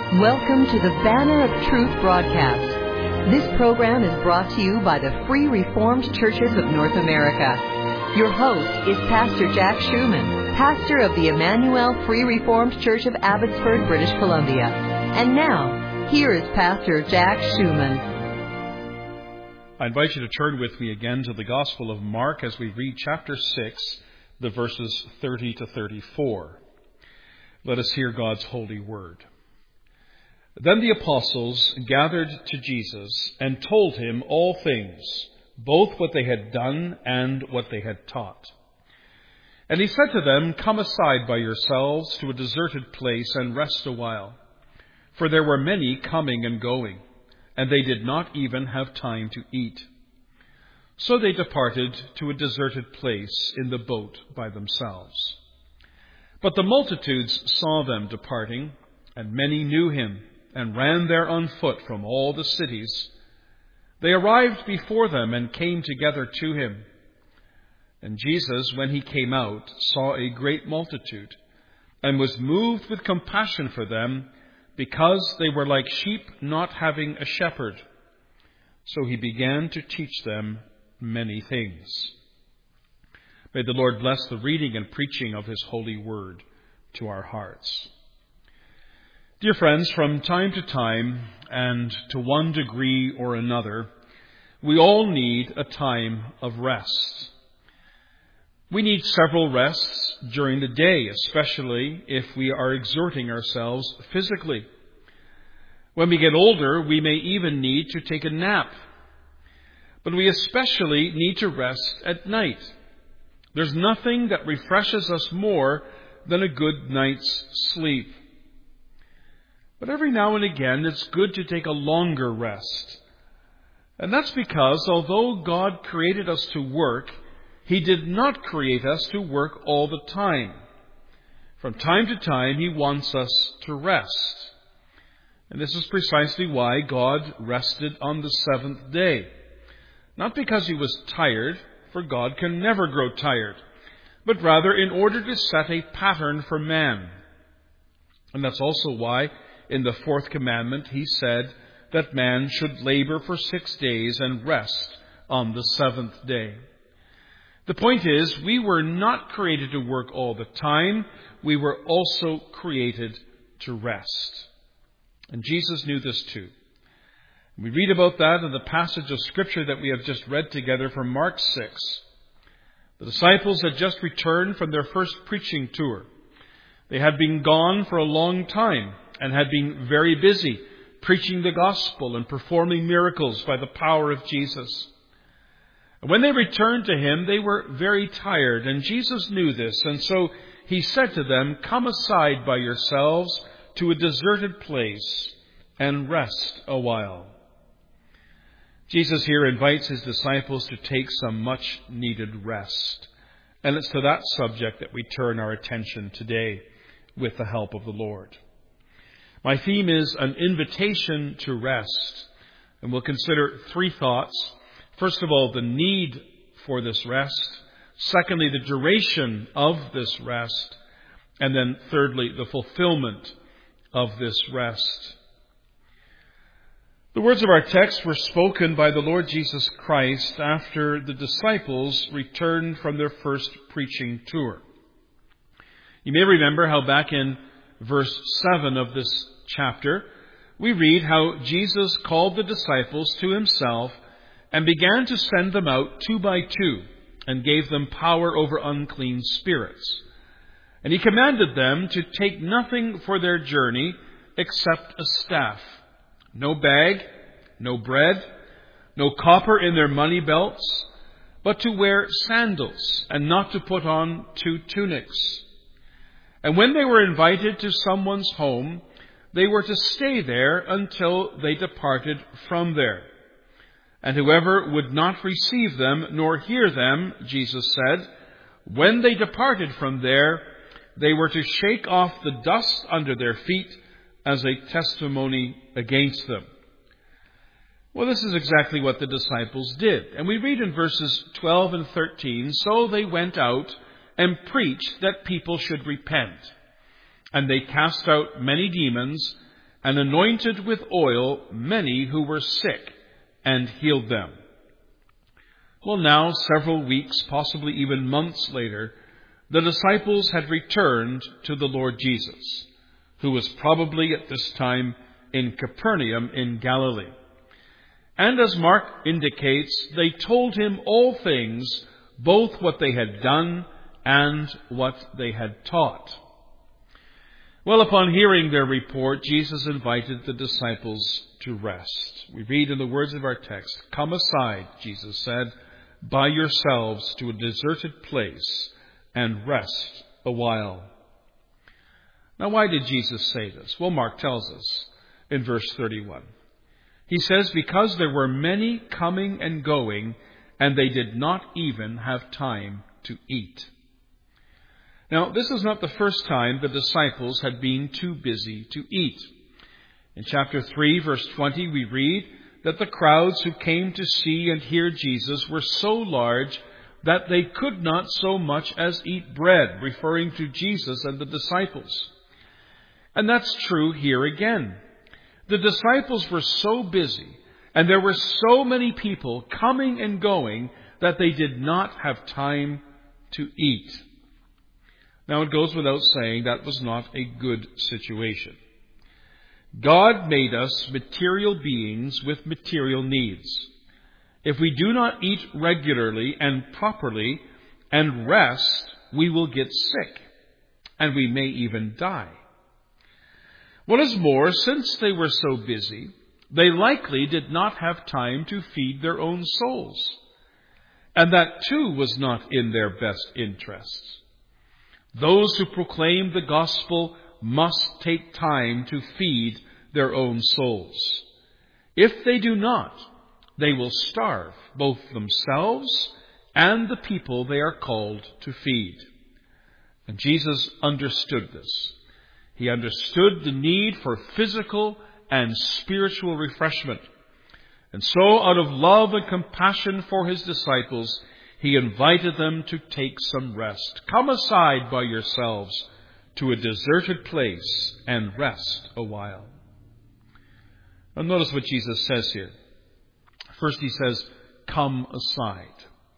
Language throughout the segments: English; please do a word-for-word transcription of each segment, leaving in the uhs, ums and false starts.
Welcome to the Banner of Truth broadcast. This program is brought to you by the Free Reformed Churches of North America. Your host is Pastor Jack Schumann, pastor of the Emmanuel Free Reformed Church of Abbotsford, British Columbia. And now, here is Pastor Jack Schumann. I invite you to turn with me again to the Gospel of Mark as we read chapter six, the verses thirty to thirty-four. Let us hear God's holy word. Then the apostles gathered to Jesus and told him all things, both what they had done and what they had taught. And he said to them, "Come aside by yourselves to a deserted place and rest a while." For there were many coming and going, and they did not even have time to eat. So they departed to a deserted place in the boat by themselves. But the multitudes saw them departing, and many knew him, and ran there on foot from all the cities. They arrived before them and came together to him. And Jesus, when he came out, saw a great multitude, and was moved with compassion for them, because they were like sheep not having a shepherd. So he began to teach them many things. May the Lord bless the reading and preaching of his holy word to our hearts. Dear friends, from time to time, and to one degree or another, we all need a time of rest. We need several rests during the day, especially if we are exerting ourselves physically. When we get older, we may even need to take a nap. But we especially need to rest at night. There's nothing that refreshes us more than a good night's sleep. But every now and again, it's good to take a longer rest. And that's because although God created us to work, he did not create us to work all the time. From time to time, he wants us to rest. And this is precisely why God rested on the seventh day. Not because he was tired, for God can never grow tired, but rather in order to set a pattern for man. And that's also why in the fourth commandment he said that man should labor for six days and rest on the seventh day. The point is, we were not created to work all the time. We were also created to rest. And Jesus knew this too. We read about that in the passage of Scripture that we have just read together from Mark six. The disciples had just returned from their first preaching tour. They had been gone for a long time and had been very busy preaching the gospel and performing miracles by the power of Jesus. And when they returned to him, they were very tired, and Jesus knew this, and so he said to them, "Come aside by yourselves to a deserted place and rest a while." Jesus here invites his disciples to take some much needed rest. And it's to that subject that we turn our attention today with the help of the Lord. My theme is an invitation to rest. And we'll consider three thoughts. First of all, the need for this rest. Secondly, the duration of this rest. And then thirdly, the fulfillment of this rest. The words of our text were spoken by the Lord Jesus Christ after the disciples returned from their first preaching tour. You may remember how back in verse seven of this chapter, we read how Jesus called the disciples to himself and began to send them out two by two and gave them power over unclean spirits. And he commanded them to take nothing for their journey except a staff. No bag, no bread, no copper in their money belts, but to wear sandals and not to put on two tunics. And when they were invited to someone's home, they were to stay there until they departed from there. And whoever would not receive them nor hear them, Jesus said, when they departed from there, they were to shake off the dust under their feet as a testimony against them. Well, this is exactly what the disciples did. And we read in verses twelve and thirteen, "So they went out and preached that people should repent. And they cast out many demons and anointed with oil many who were sick, and healed them. Well, now, several weeks, possibly even months later, the disciples had returned to the Lord Jesus, who was probably at this time in Capernaum in Galilee. And as Mark indicates, they told him all things, both what they had done and what they had taught. Well, upon hearing their report, Jesus invited the disciples to rest. We read in the words of our text, "Come aside," Jesus said, "by yourselves to a deserted place and rest a while." Now, why did Jesus say this? Well, Mark tells us in verse thirty-one. He says, "Because there were many coming and going, and they did not even have time to eat." Now, this is not the first time the disciples had been too busy to eat. In chapter three, verse twenty, we read that the crowds who came to see and hear Jesus were so large that they could not so much as eat bread, referring to Jesus and the disciples. And that's true here again. The disciples were so busy, and there were so many people coming and going, that they did not have time to eat. Now, it goes without saying that was not a good situation. God made us material beings with material needs. If we do not eat regularly and properly and rest, we will get sick, and we may even die. What is more, since they were so busy, they likely did not have time to feed their own souls. And that too was not in their best interests. Those who proclaim the gospel must take time to feed their own souls. If they do not, they will starve both themselves and the people they are called to feed. And Jesus understood this. He understood the need for physical and spiritual refreshment. And so, out of love and compassion for his disciples, he invited them to take some rest. "Come aside by yourselves to a deserted place and rest a while." Now notice what Jesus says here. First he says, "Come aside."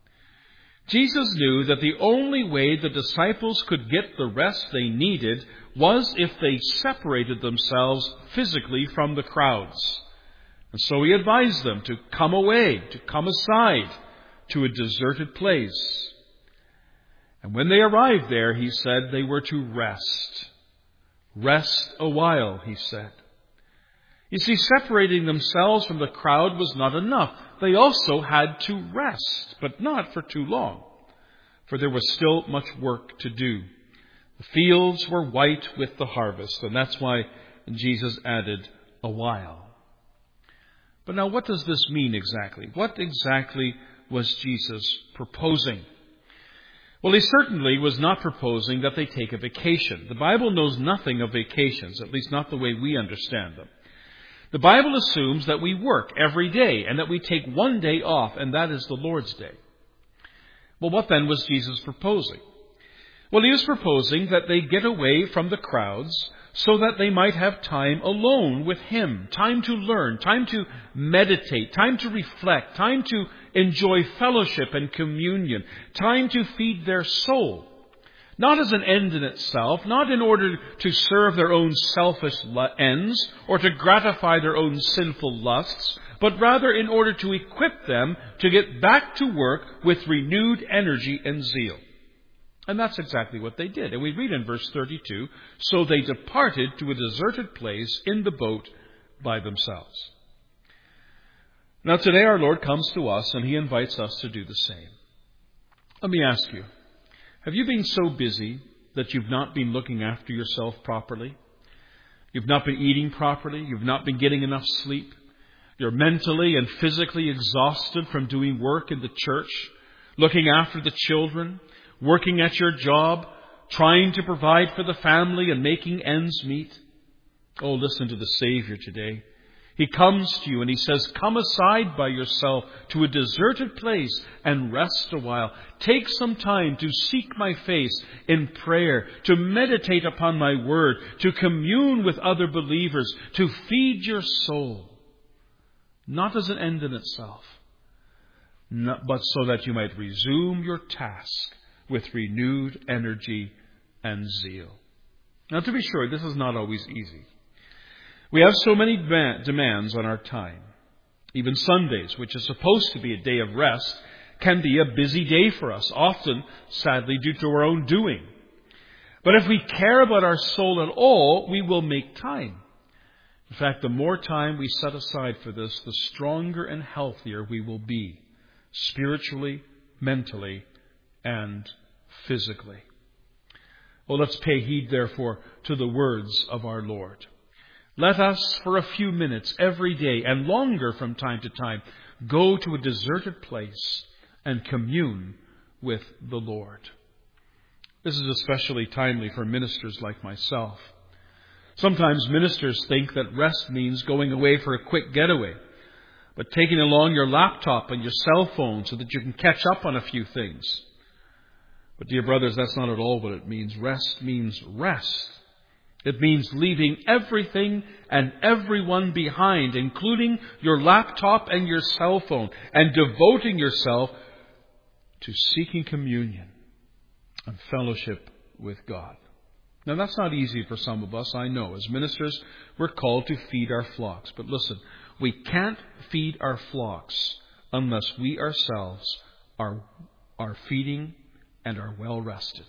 Jesus knew that the only way the disciples could get the rest they needed was if they separated themselves physically from the crowds. And so he advised them to come away, to come aside to a deserted place. And when they arrived there, he said they were to rest. Rest a while, he said. You see, separating themselves from the crowd was not enough. They also had to rest, but not for too long, for there was still much work to do. The fields were white with the harvest, and that's why Jesus added a while. But now, what does this mean exactly? What exactly was Jesus proposing? Well, he certainly was not proposing that they take a vacation. The Bible knows nothing of vacations, at least not the way we understand them. The Bible assumes that we work every day and that we take one day off, and that is the Lord's Day. Well, what then was Jesus proposing? Well, he was proposing that they get away from the crowds so that they might have time alone with him, time to learn, time to meditate, time to reflect, time to enjoy fellowship and communion, time to feed their soul. Not as an end in itself, not in order to serve their own selfish ends or to gratify their own sinful lusts, but rather in order to equip them to get back to work with renewed energy and zeal. And that's exactly what they did. And we read in verse thirty-two, "So they departed to a deserted place in the boat by themselves." Now today our Lord comes to us and he invites us to do the same. Let me ask you, have you been so busy that you've not been looking after yourself properly? You've not been eating properly? You've not been getting enough sleep? You're mentally and physically exhausted from doing work in the church, looking after the children, working at your job, trying to provide for the family and making ends meet? Oh, listen to the Savior today. He comes to you and he says, come aside by yourself to a deserted place and rest a while. Take some time to seek my face in prayer, to meditate upon my word, to commune with other believers, to feed your soul. Not as an end in itself, not, but so that you might resume your task with renewed energy and zeal. Now, to be sure, this is not always easy. We have so many demands on our time. Even Sundays, which is supposed to be a day of rest, can be a busy day for us, often, sadly, due to our own doing. But if we care about our soul at all, we will make time. In fact, the more time we set aside for this, the stronger and healthier we will be, spiritually, mentally, and physically. Well, let's pay heed, therefore, to the words of our Lord. Let us, for a few minutes every day, and longer from time to time, go to a deserted place and commune with the Lord. This is especially timely for ministers like myself. Sometimes ministers think that rest means going away for a quick getaway, but taking along your laptop and your cell phone so that you can catch up on a few things. But dear brothers, that's not at all what it means. Rest means rest. It means leaving everything and everyone behind, including your laptop and your cell phone, and devoting yourself to seeking communion and fellowship with God. Now, that's not easy for some of us, I know. As ministers, we're called to feed our flocks. But listen, we can't feed our flocks unless we ourselves are, are feeding and are well rested.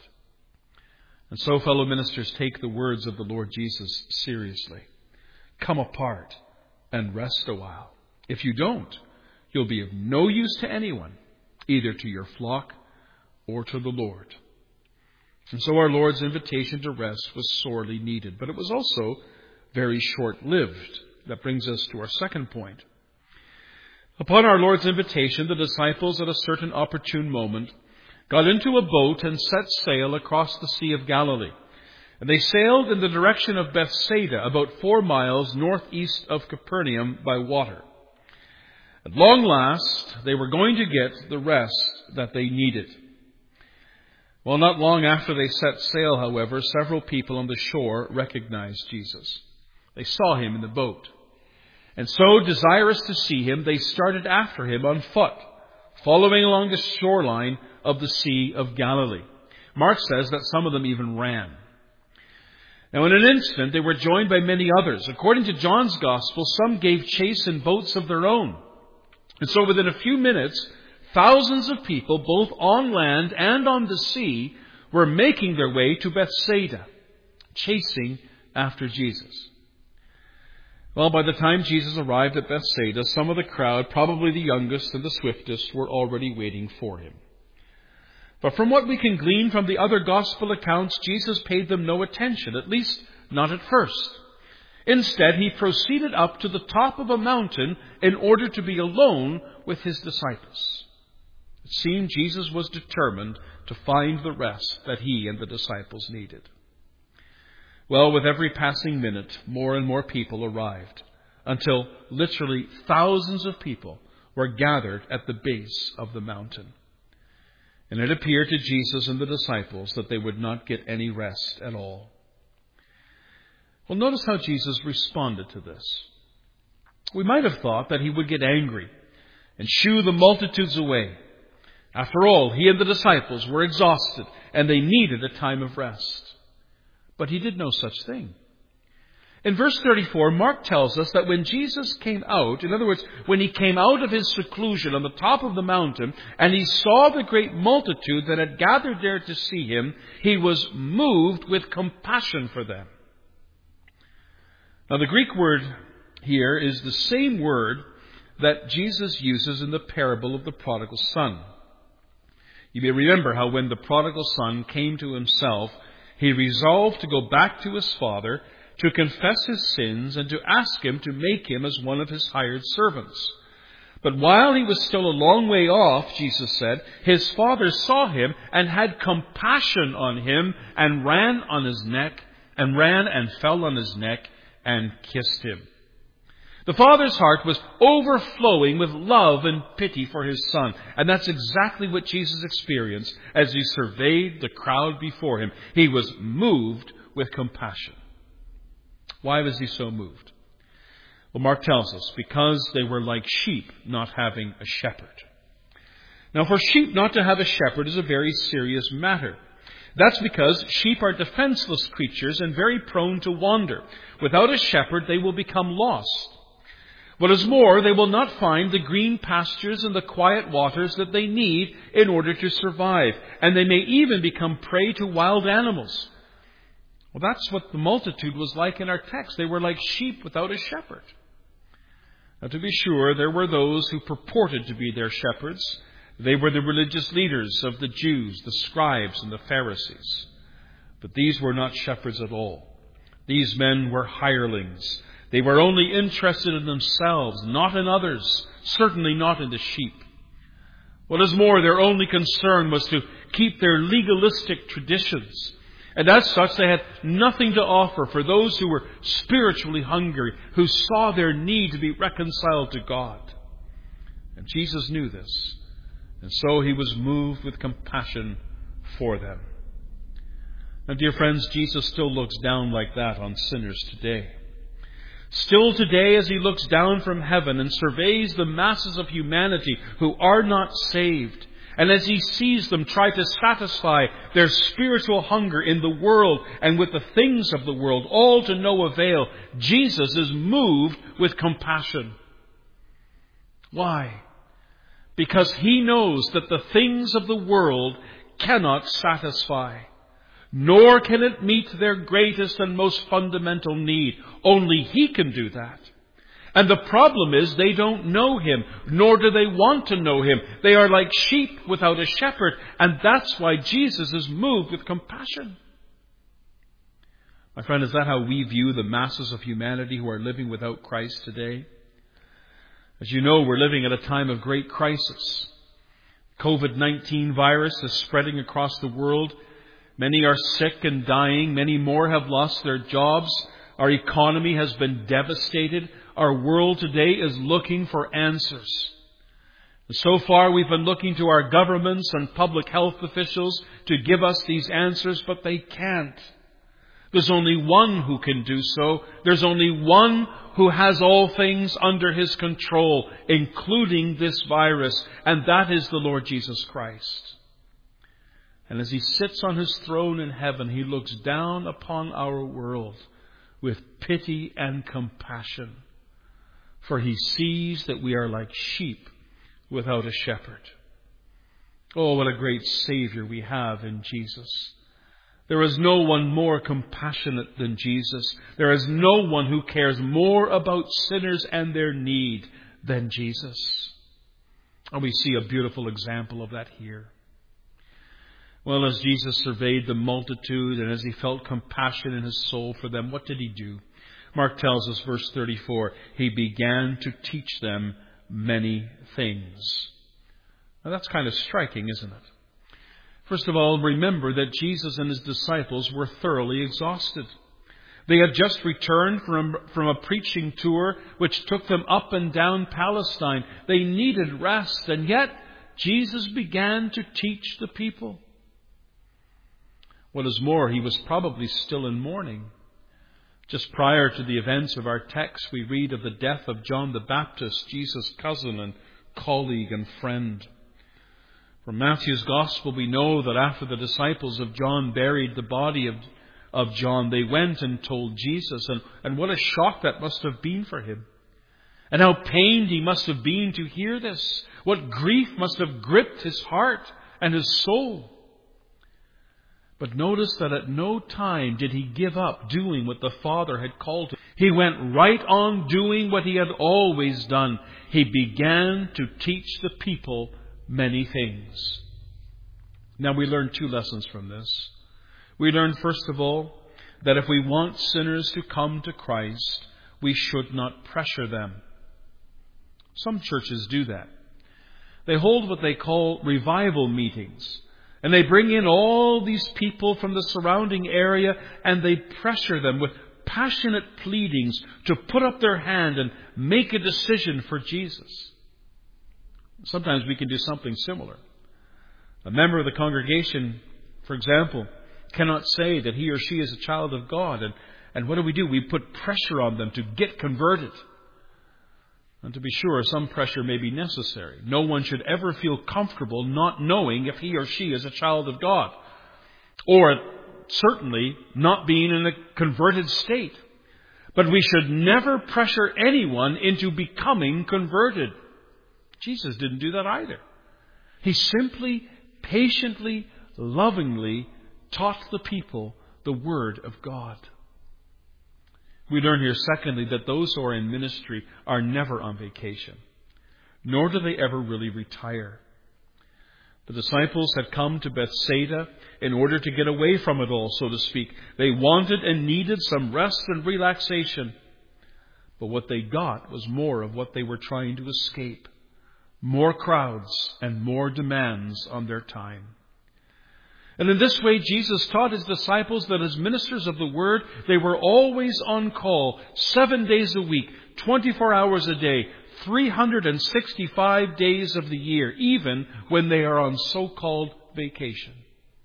And so, fellow ministers, take the words of the Lord Jesus seriously. Come apart and rest a while. If you don't, you'll be of no use to anyone, either to your flock or to the Lord. And so our Lord's invitation to rest was sorely needed, but it was also very short-lived. That brings us to our second point. Upon our Lord's invitation, the disciples at a certain opportune moment got into a boat and set sail across the Sea of Galilee. And they sailed in the direction of Bethsaida, about four miles northeast of Capernaum by water. At long last, they were going to get the rest that they needed. Well, not long after they set sail, however, several people on the shore recognized Jesus. They saw him in the boat. And so, desirous to see him, they started after him on foot, following along the shoreline of the Sea of Galilee. Mark says that some of them even ran. Now, in an instant, they were joined by many others. According to John's Gospel, some gave chase in boats of their own. And so within a few minutes, thousands of people, both on land and on the sea, were making their way to Bethsaida, chasing after Jesus. Well, by the time Jesus arrived at Bethsaida, some of the crowd, probably the youngest and the swiftest, were already waiting for him. But from what we can glean from the other gospel accounts, Jesus paid them no attention, at least not at first. Instead, he proceeded up to the top of a mountain in order to be alone with his disciples. It seemed Jesus was determined to find the rest that he and the disciples needed. Well, with every passing minute, more and more people arrived, until literally thousands of people were gathered at the base of the mountain. And it appeared to Jesus and the disciples that they would not get any rest at all. Well, notice how Jesus responded to this. We might have thought that he would get angry and shoo the multitudes away. After all, he and the disciples were exhausted and they needed a time of rest. But he did no such thing. In verse thirty-four, Mark tells us that when Jesus came out, in other words, when he came out of his seclusion on the top of the mountain and he saw the great multitude that had gathered there to see him, he was moved with compassion for them. Now, the Greek word here is the same word that Jesus uses in the parable of the prodigal son. You may remember how when the prodigal son came to himself, he resolved to go back to his father, to confess his sins, and to ask him to make him as one of his hired servants. But while he was still a long way off, Jesus said, his father saw him and had compassion on him and ran on his neck, and ran and fell on his neck and kissed him. The Father's heart was overflowing with love and pity for His Son. And that's exactly what Jesus experienced as He surveyed the crowd before Him. He was moved with compassion. Why was He so moved? Well, Mark tells us, because they were like sheep not having a shepherd. Now, for sheep not to have a shepherd is a very serious matter. That's because sheep are defenseless creatures and very prone to wander. Without a shepherd, they will become lost. What is more, they will not find the green pastures and the quiet waters that they need in order to survive. And they may even become prey to wild animals. Well, that's what the multitude was like in our text. They were like sheep without a shepherd. Now, to be sure, there were those who purported to be their shepherds. They were the religious leaders of the Jews, the scribes and the Pharisees. But these were not shepherds at all. These men were hirelings. They were only interested in themselves, not in others, certainly not in the sheep. What is more, their only concern was to keep their legalistic traditions. And as such, they had nothing to offer for those who were spiritually hungry, who saw their need to be reconciled to God. And Jesus knew this. And so He was moved with compassion for them. Now, dear friends, Jesus still looks down like that on sinners today. Still today, as He looks down from heaven and surveys the masses of humanity who are not saved, and as He sees them try to satisfy their spiritual hunger in the world and with the things of the world, all to no avail, Jesus is moved with compassion. Why? Because He knows that the things of the world cannot satisfy, nor can it meet their greatest and most fundamental need. Only He can do that. And the problem is they don't know Him, nor do they want to know Him. They are like sheep without a shepherd, and that's why Jesus is moved with compassion. My friend, is that how we view the masses of humanity who are living without Christ today? As you know, we're living at a time of great crisis. COVID nineteen virus is spreading across the world. Many are sick and dying. Many more have lost their jobs. Our economy has been devastated. Our world today is looking for answers. And so far we've been looking to our governments and public health officials to give us these answers, but they can't. There's only one who can do so. There's only one who has all things under His control, including this virus, and that is the Lord Jesus Christ. And as He sits on His throne in heaven, He looks down upon our world with pity and compassion. For He sees that we are like sheep without a shepherd. Oh, what a great Savior we have in Jesus. There is no one more compassionate than Jesus. There is no one who cares more about sinners and their need than Jesus. And we see a beautiful example of that here. Well, as Jesus surveyed the multitude and as He felt compassion in His soul for them, what did He do? Mark tells us, verse thirty-four, He began to teach them many things. Now that's kind of striking, isn't it? First of all, remember that Jesus and His disciples were thoroughly exhausted. They had just returned from, from a preaching tour which took them up and down Palestine. They needed rest, and yet Jesus began to teach the people. What is more, He was probably still in mourning. Just prior to the events of our text, we read of the death of John the Baptist, Jesus' cousin and colleague and friend. From Matthew's Gospel, we know that after the disciples of John buried the body of, of John, they went and told Jesus. And, and what a shock that must have been for Him. And how pained He must have been to hear this. What grief must have gripped His heart and His soul. But notice that at no time did He give up doing what the Father had called him. He went right on doing what He had always done. He began to teach the people many things. Now we learn two lessons from this. We learn, first of all, that if we want sinners to come to Christ, we should not pressure them. Some churches do that. They hold what they call revival meetings. And they bring in all these people from the surrounding area and they pressure them with passionate pleadings to put up their hand and make a decision for Jesus. Sometimes we can do something similar. A member of the congregation, for example, cannot say that he or she is a child of God. And, and what do we do? We put pressure on them to get converted. And to be sure, some pressure may be necessary. No one should ever feel comfortable not knowing if he or she is a child of God. Or certainly not being in a converted state. But we should never pressure anyone into becoming converted. Jesus didn't do that either. He simply, patiently, lovingly taught the people the Word of God. We learn here, secondly, that those who are in ministry are never on vacation, nor do they ever really retire. The disciples had come to Bethsaida in order to get away from it all, so to speak. They wanted and needed some rest and relaxation. But what they got was more of what they were trying to escape. More crowds and more demands on their time. And in this way, Jesus taught His disciples that as ministers of the Word, they were always on call, seven days a week, twenty-four hours a day, three hundred sixty-five days of the year, even when they are on so-called vacation.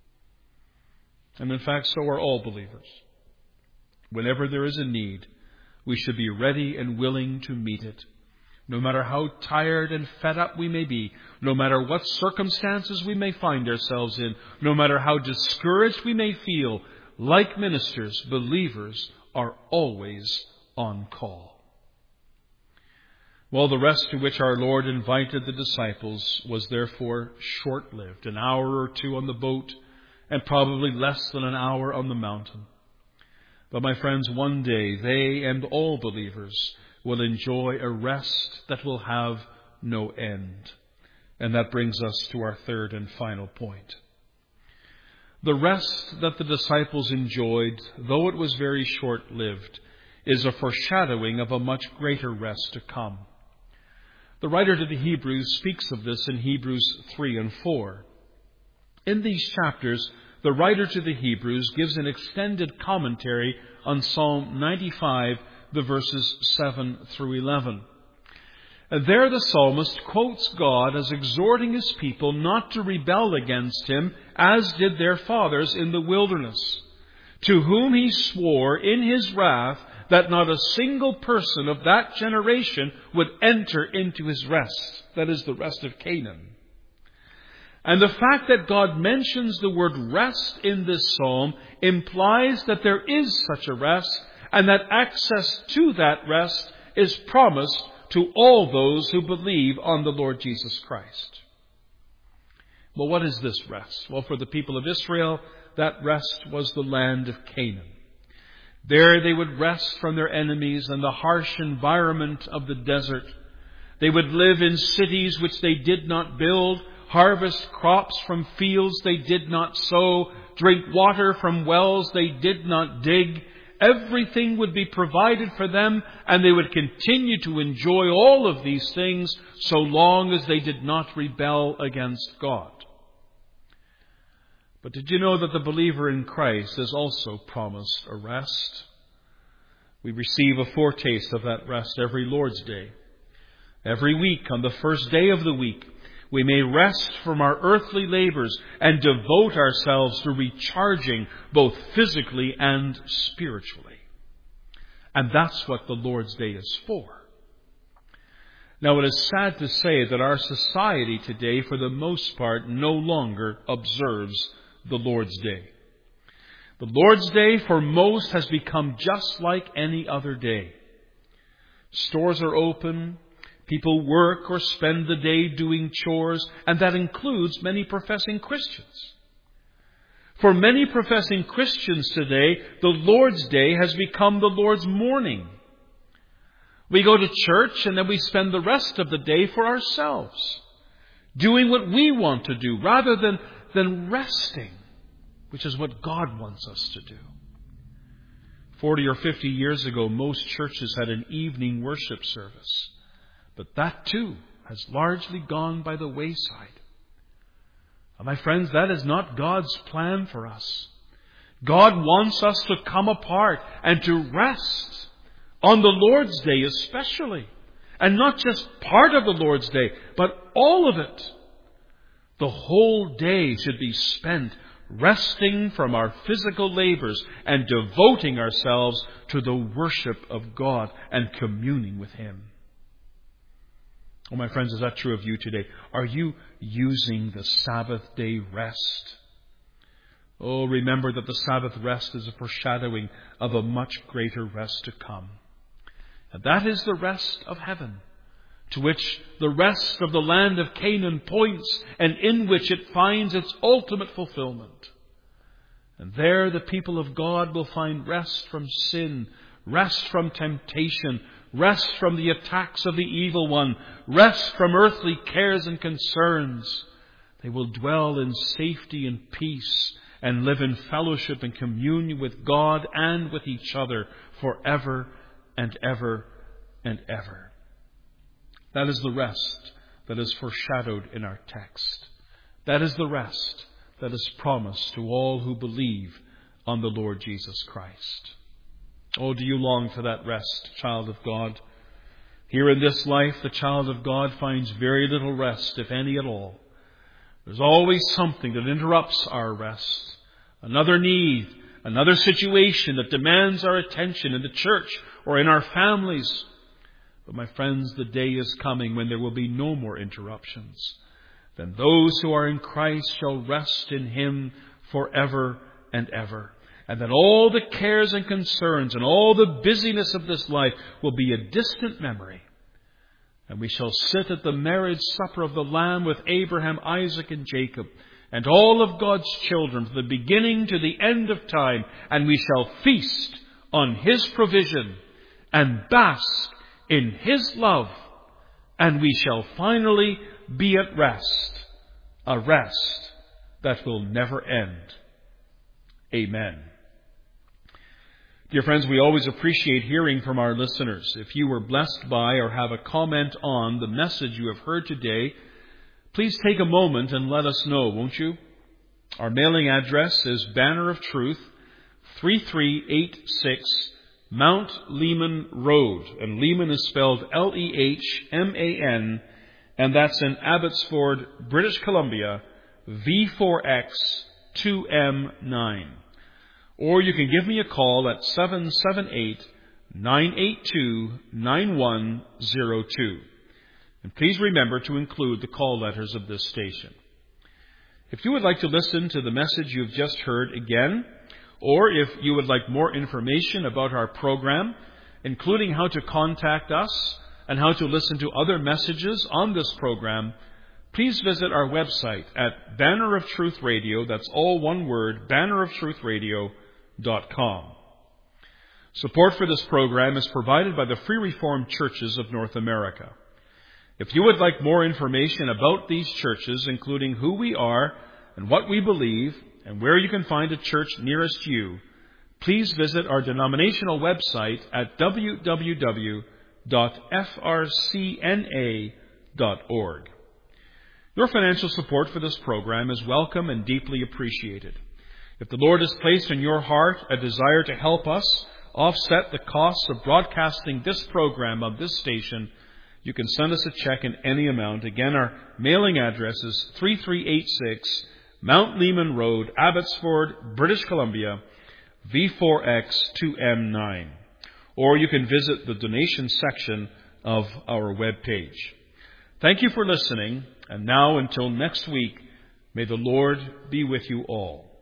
And in fact, so are all believers. Whenever there is a need, we should be ready and willing to meet it. No matter how tired and fed up we may be, no matter what circumstances we may find ourselves in, no matter how discouraged we may feel, like ministers, believers are always on call. Well, the rest to which our Lord invited the disciples was therefore short-lived, an hour or two on the boat, and probably less than an hour on the mountain. But my friends, one day they and all believers will enjoy a rest that will have no end. And that brings us to our third and final point. The rest that the disciples enjoyed, though it was very short-lived, is a foreshadowing of a much greater rest to come. The writer to the Hebrews speaks of this in Hebrews three and four. In these chapters, the writer to the Hebrews gives an extended commentary on Psalm ninety-five, the verses seven through eleven. And there the psalmist quotes God as exhorting His people not to rebel against Him as did their fathers in the wilderness, to whom He swore in His wrath that not a single person of that generation would enter into His rest, that is, the rest of Canaan. And the fact that God mentions the word rest in this psalm implies that there is such a rest, and that access to that rest is promised to all those who believe on the Lord Jesus Christ. Well, what is this rest? Well, for the people of Israel, that rest was the land of Canaan. There they would rest from their enemies and the harsh environment of the desert. They would live in cities which they did not build, harvest crops from fields they did not sow, drink water from wells they did not dig. Everything would be provided for them, and they would continue to enjoy all of these things so long as they did not rebel against God. But did you know that the believer in Christ is also promised a rest? We receive a foretaste of that rest every Lord's Day. Every week, on the first day of the week, we may rest from our earthly labors and devote ourselves to recharging both physically and spiritually. And that's what the Lord's Day is for. Now, it is sad to say that our society today, for the most part, no longer observes the Lord's Day. The Lord's Day for most has become just like any other day. Stores are open. People work or spend the day doing chores, and that includes many professing Christians. For many professing Christians today, the Lord's Day has become the Lord's morning. We go to church and then we spend the rest of the day for ourselves, doing what we want to do rather than, than resting, which is what God wants us to do. Forty or fifty years ago, most churches had an evening worship service. But that too has largely gone by the wayside. And my friends, that is not God's plan for us. God wants us to come apart and to rest on the Lord's Day especially. And not just part of the Lord's Day, but all of it. The whole day should be spent resting from our physical labors and devoting ourselves to the worship of God and communing with Him. Oh, my friends, is that true of you today? Are you using the Sabbath day rest? Oh, remember that the Sabbath rest is a foreshadowing of a much greater rest to come. And that is the rest of heaven, to which the rest of the land of Canaan points and in which it finds its ultimate fulfillment. And there the people of God will find rest from sin, rest from temptation, rest from the attacks of the evil one, rest from earthly cares and concerns. They will dwell in safety and peace and live in fellowship and communion with God and with each other forever and ever and ever. That is the rest that is foreshadowed in our text. That is the rest that is promised to all who believe on the Lord Jesus Christ. Oh, do you long for that rest, child of God? Here in this life, the child of God finds very little rest, if any at all. There's always something that interrupts our rest. Another need, another situation that demands our attention in the church or in our families. But my friends, the day is coming when there will be no more interruptions. Then those who are in Christ shall rest in Him forever and ever. And then all the cares and concerns and all the busyness of this life will be a distant memory. And we shall sit at the marriage supper of the Lamb with Abraham, Isaac, and Jacob, and all of God's children from the beginning to the end of time. And we shall feast on His provision and bask in His love. And we shall finally be at rest, a rest that will never end. Amen. Dear friends, we always appreciate hearing from our listeners. If you were blessed by or have a comment on the message you have heard today, please take a moment and let us know, won't you? Our mailing address is Banner of Truth, three three eight six Mount Lehman Road. And Lehman is spelled L E H M A N, and that's in Abbotsford, British Columbia, V four X two M nine. Or you can give me a call at seven seven eight, nine eight two, nine one zero two. And please remember to include the call letters of this station. If you would like to listen to the message you've just heard again, or if you would like more information about our program, including how to contact us and how to listen to other messages on this program, please visit our website at Banner of Truth Radio, that's all one word, banner of truth radio dot com. Support for this program is provided by the Free Reformed Churches of North America. If you would like more information about these churches, including who we are and what we believe, and where you can find a church nearest you, please visit our denominational website at w w w dot f r c n a dot org. Your financial support for this program is welcome and deeply appreciated. If the Lord has placed in your heart a desire to help us offset the costs of broadcasting this program of this station, you can send us a check in any amount. Again, our mailing address is three three eight six Mount Lehman Road, Abbotsford, British Columbia, V four X two M nine. Or you can visit the donation section of our webpage. Thank you for listening, and now until next week, may the Lord be with you all.